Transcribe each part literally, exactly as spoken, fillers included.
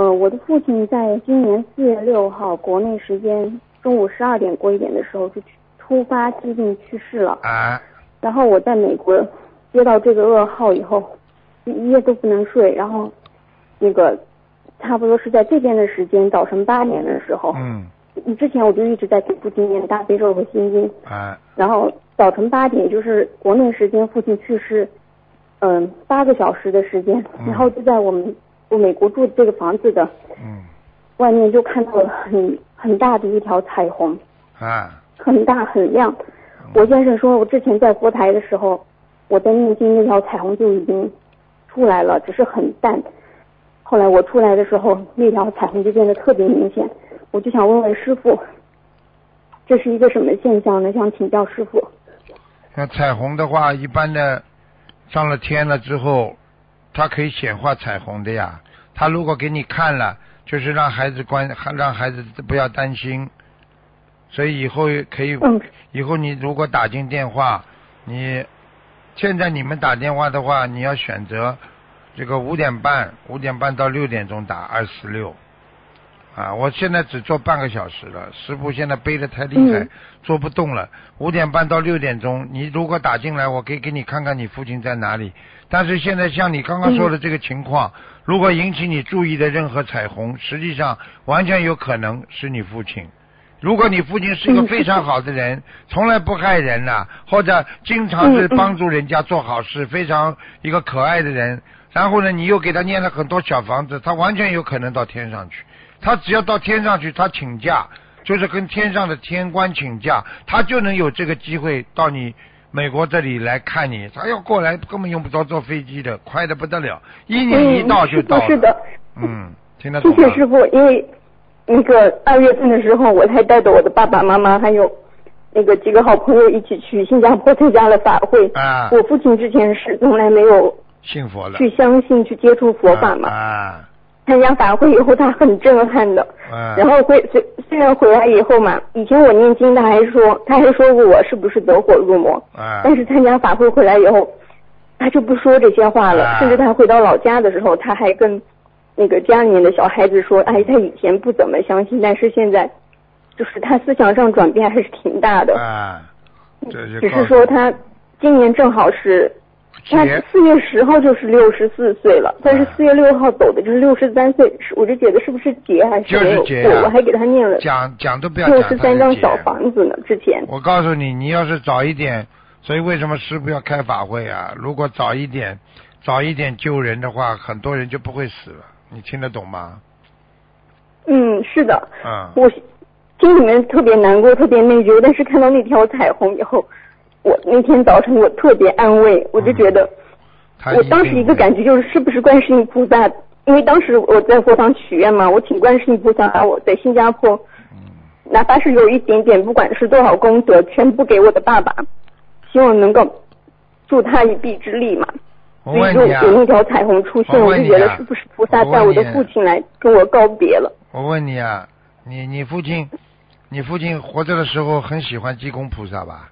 呃，我的父亲在今年四月六号国内时间中午十二点过一点的时候就突发疾病去世了。 啊。 然后我在美国接到这个噩耗以后，一夜都不能睡，然后那个差不多是在这边的时间早晨八点的时候， 嗯， 之前我就一直在给父亲念大悲咒和心经。 啊。 然后早晨八点就是国内时间父亲去世，嗯、呃，八个小时的时间， 嗯、 然后就在我们我美国住的这个房子的， 嗯， 外面就看到了很很大的一条彩虹， 啊， 很大很亮。我先生说，我之前在佛台的时候，我在念经，那条彩虹就已经出来了，只是很淡。后来我出来的时候，那条彩虹就变得特别明显。我就想问问师父，这是一个什么现象呢？想请教师父。 像彩虹的话，一般的上了天了之后，它可以显化彩虹的呀。他如果给你看了，就是让孩子关，让孩子不要担心。所以以后可以， 嗯、 以后你如果打进电话，你现在你们打电话的话，你要选择这个五点半，五点半到六点钟打二四六。啊，我现在只做半个小时了，师傅现在背得太厉害， 嗯、 做不动了。五点半到六点钟，你如果打进来，我可以给你看看你父亲在哪里。但是现在像你刚刚说的这个情况，嗯、如果引起你注意的任何彩虹，实际上完全有可能是你父亲。如果你父亲是一个非常好的人，嗯、从来不害人呐、啊，或者经常是帮助人家做好事，嗯、非常一个可爱的人，然后呢，你又给他念了很多小房子，他完全有可能到天上去。他只要到天上去，他请假，就是跟天上的天官请假，他就能有这个机会到你美国这里来看你。他要过来根本用不着坐飞机的，快得不得了，一年一到就到了。 嗯、是的， 嗯，听得懂吗？ 谢谢师傅，因为那个二月份的时候，我才带着我的爸爸妈妈还有那个几个好朋友一起去新加坡参加了法会。 啊， 我父亲之前是从来没有信佛的， 去相信去接触佛法嘛。 啊。啊参加法会以后，他很震撼的。 嗯、 然后回虽虽然回来以后嘛，以前我念经，他还说他还说过我是不是得火入魔。 嗯、 但是参加法会回来以后，他就不说这些话了。 嗯、 甚至他回到老家的时候，他还跟那个家里面的小孩子说，哎，他以前不怎么相信，但是现在就是他思想上转变还是挺大的。 啊、这就只是说他今年正好是。他四月十号就是六十四岁了，但是四月六号走的就是六十三岁，我就觉得是不是劫还是没有过？ 就是劫啊、 我还给他念了讲讲都不要讲六十三张小房子呢。之前我告诉你，你要是早一点，所以为什么师父要开法会啊？如果早一点，早一点救人的话，很多人就不会死了。你听得懂吗？ 嗯，是的。 嗯。 我心里面特别难过，特别内疚，但是看到那条彩虹以后。我那天早晨我特别安慰，我就觉得， 嗯、 我当时一个感觉就是是不是观世音菩萨？因为当时我在佛堂许愿嘛，我请观世音菩萨把我在新加坡， 嗯、 哪怕是有一点点，不管是多少功德，全部给我的爸爸，希望能够助他一臂之力嘛。 我问你、啊、 所以就有那条彩虹出现，我, 我、啊、 就觉得是不是菩萨带我的父亲来跟我告别了？ 我问你啊，你你父亲，你父亲活着的时候很喜欢济公菩萨吧？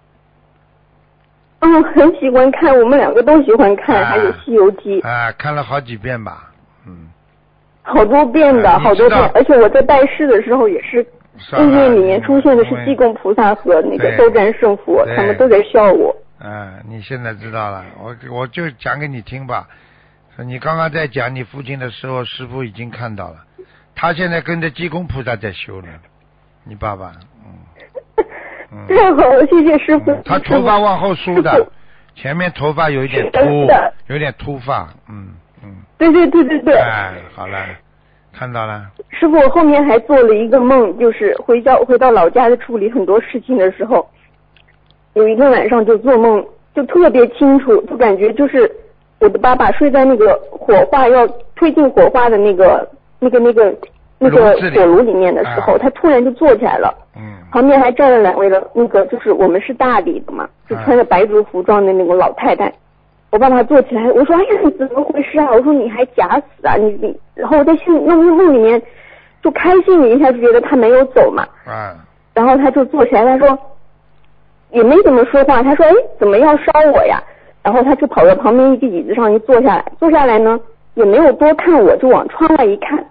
嗯，很喜欢看，我们两个都喜欢看， 啊、 还有《西游记》 啊，看了好几遍吧，嗯， 好多遍的， 啊、 好多遍，而且我在拜师的时候也是，意念里面出现的是济公菩萨和那个斗战胜佛，他们都在笑我。 嗯，你现在知道了，我我就讲给你听吧。你刚刚在讲你父亲的时候，师父已经看到了，他现在跟着济公菩萨在修呢，你爸爸，嗯。 嗯、太好了，谢谢师傅、 嗯。他头发往后梳的，前面头发有一点秃，有点秃发，嗯嗯。 对对对对对。 哎，好了，看到了。 师傅，我后面还做了一个梦，就是回到回到老家的处理很多事情的时候，有一个晚上就做梦，就特别清楚，就感觉就是我的爸爸睡在那个火化要推进火化的那个那个那个那个火炉里面的时候，他突然就坐起来了。 嗯。 旁边还站了两位的，那个就是我们是大理的嘛，就穿着白族服装的那个老太太。我爸爸坐起来，我说哎呀，你怎么回事啊？我说你还假死啊？你你，然后我在心梦梦里面就开心了一下，就觉得他没有走嘛。 啊。 然后他就坐起来，他说也没怎么说话，他说哎，怎么要烧我呀？然后他就跑到旁边一个椅子上一坐下来，坐下来呢也没有多看我，就往窗外一看，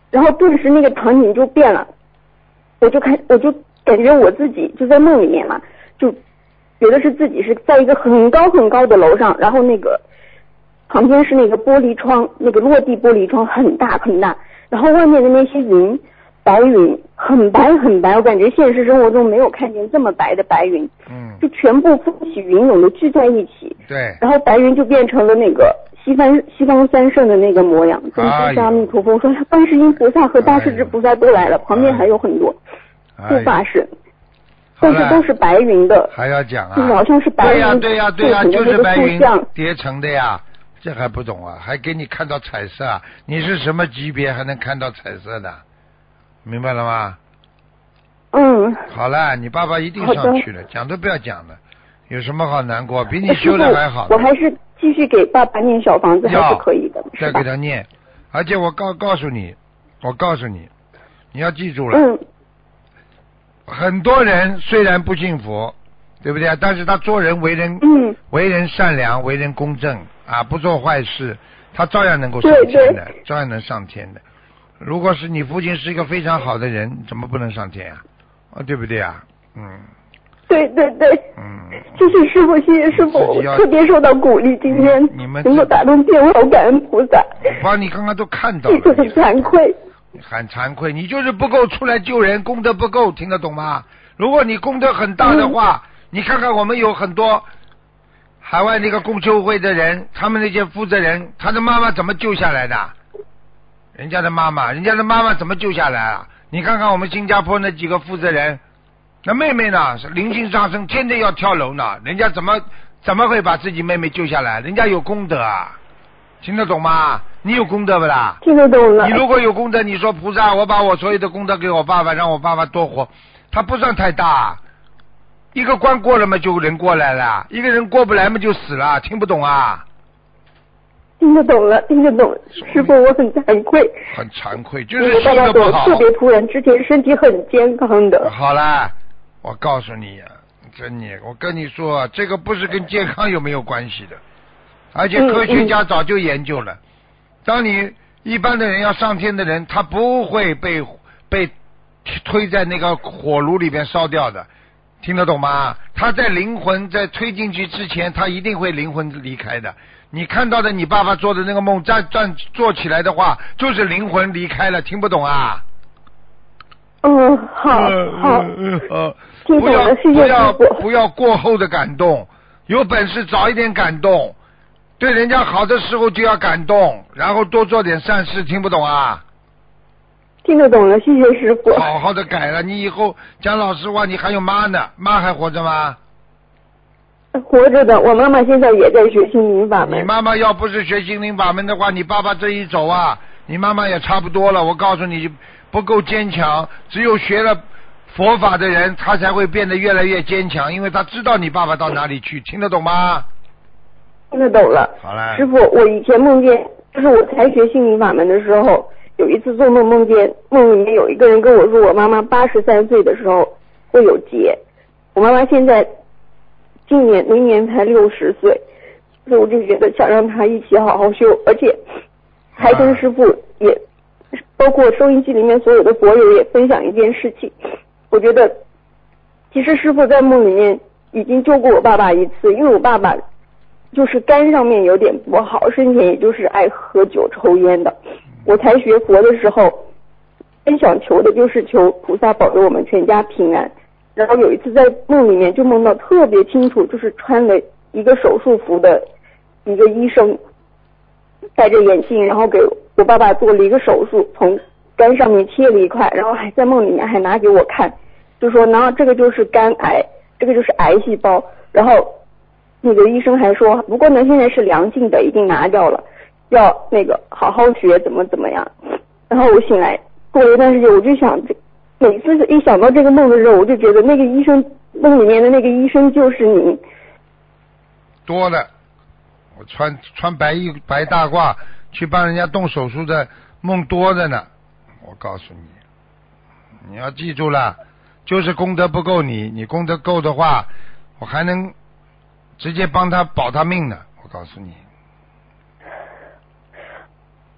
然后顿时那个场景就变了，我就看我就感觉我自己就在梦里面嘛，就觉得是自己是在一个很高很高的楼上，然后那个旁边是那个玻璃窗，那个落地玻璃窗很大很大，然后外面的那些云，白云很白很白，我感觉现实生活中没有看见这么白的白云， 嗯， 就全部风起云涌的聚在一起， 对， 然后白云就变成了那个西方西方三圣的那个模样，跟哎呦释迦弥陀佛说观世音菩萨和大势至菩萨都来了，旁边还有很多护法神，但是都是白云的， 还要讲啊， 就好像是白云对呀对呀对呀，就是白云像叠成的呀，这还不懂啊？还给你看到彩色啊？你是什么级别还能看到彩色的？明白了吗？ 嗯。 好了，你爸爸一定上去了，讲都不要讲了，有什么好难过？比你修的还好。 我还是继续给爸爸念小房子还是可以的， 再给他念，而且我告告诉你，我告诉你，你要记住了。 嗯。 很多人虽然不信佛，对不对？但是他做人为人， 嗯， 为人善良，为人公正啊，不做坏事，他照样能够上天的，照样能上天的。如果是你父亲是一个非常好的人，怎么不能上天啊？啊，对不对啊？嗯。 对对对。 嗯。 谢谢师傅，谢谢师傅，我特别受到鼓励，今天能够打通电话，我感恩菩萨。 我把你刚刚都看到了。 很惭愧。 很惭愧，你就是不够出来救人，功德不够，听得懂吗？如果你功德很大的话，嗯、你看看我们有很多海外那个共修会的人，他们那些负责人，他的妈妈怎么救下来的？人家的妈妈，人家的妈妈怎么救下来啊？你看看我们新加坡那几个负责人，那妹妹呢是灵性上升，天天要跳楼呢，人家怎么怎么会把自己妹妹救下来？人家有功德啊，听得懂吗？你有功德不啦？ 听得懂了。 你如果有功德，你说菩萨，我把我所有的功德给我爸爸，让我爸爸多活，他不算太大。一个关过了嘛，就人过来了；一个人过不来嘛，就死了。听不懂啊？ 听得懂了，听得懂。师傅，我很惭愧。 很惭愧，就是修得不好。 特别突然，之前身体很健康的。 好啦，我告诉你，真的，我跟你说，这个不是跟健康有没有关系的，而且科学家早就研究了。嗯嗯当你一般的人要上天的人，他不会被被推在那个火炉里边烧掉的，听得懂吗？他在灵魂在推进去之前，他一定会灵魂离开的。你看到的你爸爸做的那个梦，站站做起来的话，就是灵魂离开了，听不懂啊？ 嗯，好，好， 嗯好， 听懂了，谢谢不要不要不要过后的感动，有本事早一点感动。对人家好的时候就要感动，然后多做点善事，听不懂啊？ 听得懂了，谢谢师傅。 好好的改了，你以后讲老实话，你还有妈呢，妈还活着吗？ 活着的，我妈妈现在也在学心灵法门。 你妈妈要不是学心灵法门的话，你爸爸这一走啊，你妈妈也差不多了。我告诉你，不够坚强，只有学了佛法的人，他才会变得越来越坚强，因为他知道你爸爸到哪里去，听得懂吗？ 听得懂了。 好了， 师傅，我以前梦见，就是我才学心灵法门的时候，有一次做梦梦见梦里面有一个人跟我说，我妈妈八十三岁的时候会有劫。我妈妈现在今年明年才六十岁，所以我就觉得想让她一起好好修，而且还跟师傅也、啊、包括收音机里面所有的佛友也分享一件事情。我觉得其实师傅在梦里面已经救过我爸爸一次，因为我爸爸就是肝上面有点不好，生前也就是爱喝酒抽烟的。我才学佛的时候，真想求的就是求菩萨保佑我们全家平安。然后有一次在梦里面就梦到特别清楚，就是穿了一个手术服的一个医生，戴着眼镜，然后给我爸爸做了一个手术，从肝上面切了一块，然后还在梦里面还拿给我看，就说然后这个就是肝癌，这个就是癌细胞，然后那个医生还说，不过呢现在是良性的，已经拿掉了，要那个好好学怎么怎么样。然后我醒来过了一段时间，我就想，每次一想到这个梦的时候，我就觉得那个医生梦里面的那个医生就是您。 多的，我穿穿白衣白大褂去帮人家动手术的梦多的呢。我告诉你，你要记住了，就是功德不够你，你功德够的话，我还能直接帮他保他命呢。我告诉你。 谢谢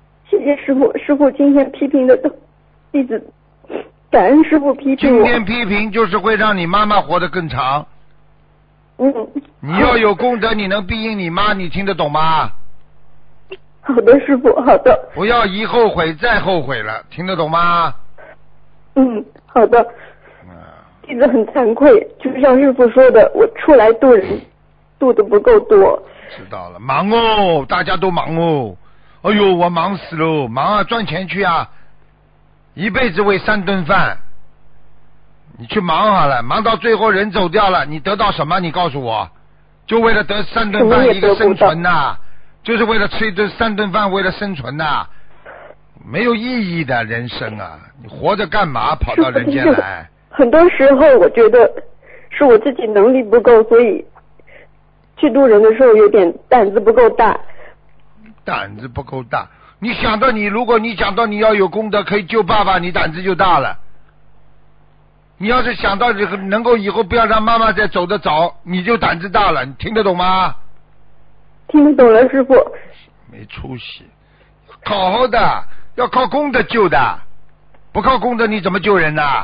谢师傅，师傅今天批评的都弟子感恩师傅批评今我。 天批评就是会让你妈妈活得更长。 嗯。 你要有功德，你能庇应你妈，你听得懂吗？ 好的，师傅，好的。 不要一后悔再后悔了，听得懂吗？ 嗯，好的。 嗯。 弟子很惭愧，就是像师傅说的，我出来渡人渡的不够多。 知道了，忙哦，大家都忙哦。哎呦，我忙死喽，忙啊，赚钱去啊，一辈子为三顿饭，你去忙好了，忙到最后人走掉了，你得到什么？你告诉我，就为了得三顿饭一个生存呐、啊，就是为了吃一顿三顿饭，为了生存呐、啊，没有意义的人生啊！你活着干嘛？跑到人间来？ 很多时候我觉得是我自己能力不够，所以去渡人的时候有点胆子不够大。 胆子不够大，你想到你，如果你想到你要有功德可以救爸爸，你胆子就大了。你要是想到这个能够以后不要让妈妈再走得早，你就胆子大了。你听得懂吗？ 听得懂了，师傅。 没出息，好好的，要靠功德救的，不靠功德你怎么救人呐？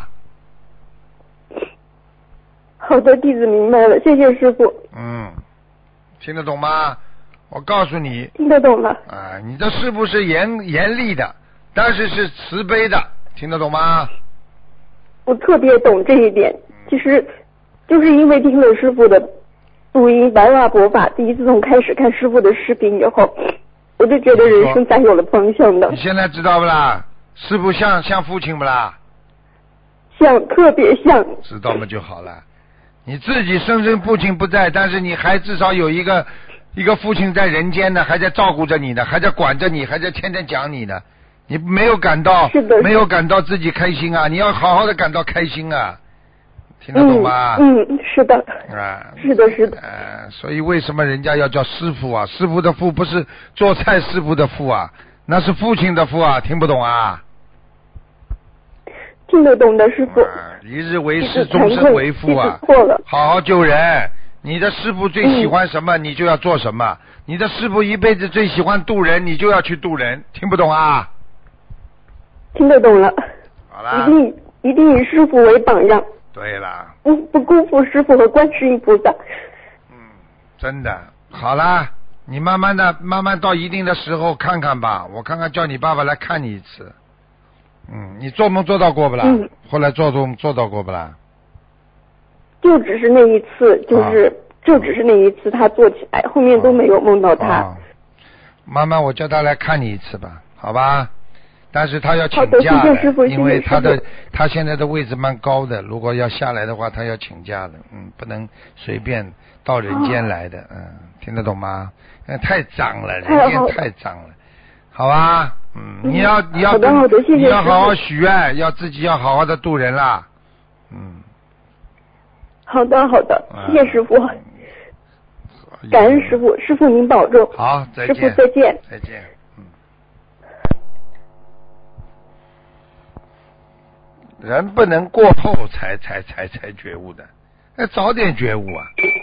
好的，弟子明白了，谢谢师傅。 嗯，听得懂吗？我告诉你， 听得懂了。 啊，你的师父是严严厉的，但是是慈悲的，听得懂吗？ 我特别懂这一点，其实就是因为听了师傅的录音《白话佛法》，第一次从开始看师傅的视频以后，我就觉得人生才有了方向的。 你现在知道不啦？师父像像父亲不啦？ 像，特别像。 知道嘛就好了。你自己生身父亲不在，但是你还至少有一个一个父亲在人间呢，还在照顾着你呢，还在管着你，还在天天讲你呢。你没有感到，没有感到自己开心啊！你要好好的感到开心啊！听得懂吗？ 嗯，嗯是的。 啊， 是的，是的。 呃，所以为什么人家要叫师傅啊？师傅的傅不是做菜师傅的傅啊，那是父亲的父啊！听不懂啊？ 听得懂的师傅。 啊，一日为师，终身为父啊！ 错了。 好好救人。你的师傅最喜欢什么，嗯、你就要做什么。你的师傅一辈子最喜欢渡人，你就要去渡人。听不懂啊？ 听得懂了。 好啦。 一定一定以师傅为榜样。 对了。 不不辜负师傅和观世音菩萨。 嗯，真的。好啦，你慢慢的，慢慢到一定的时候看看吧。我看看叫你爸爸来看你一次。嗯，你做梦做到过不啦？ 嗯。 后来做梦做到过不啦？ 就只是那一次，就是、啊、就只是那一次他做起来，后面都没有梦到他。 啊、慢慢我叫他来看你一次吧，好吧？但是他要请假的，的因为他的他现在的位置蛮高的，如果要下来的话，他要请假的，嗯，不能随便到人间来的，啊、嗯，听得懂吗？太脏了，人间太脏了，好吧？嗯，你要你要好的好的谢谢你要好好许愿，要自己要好好的度人啦，嗯。 好的好的，谢谢师傅，感恩师傅，师傅您保重。 好，再见。 师傅再见。 再见。嗯。人不能过后才才才才觉悟的，要早点觉悟啊。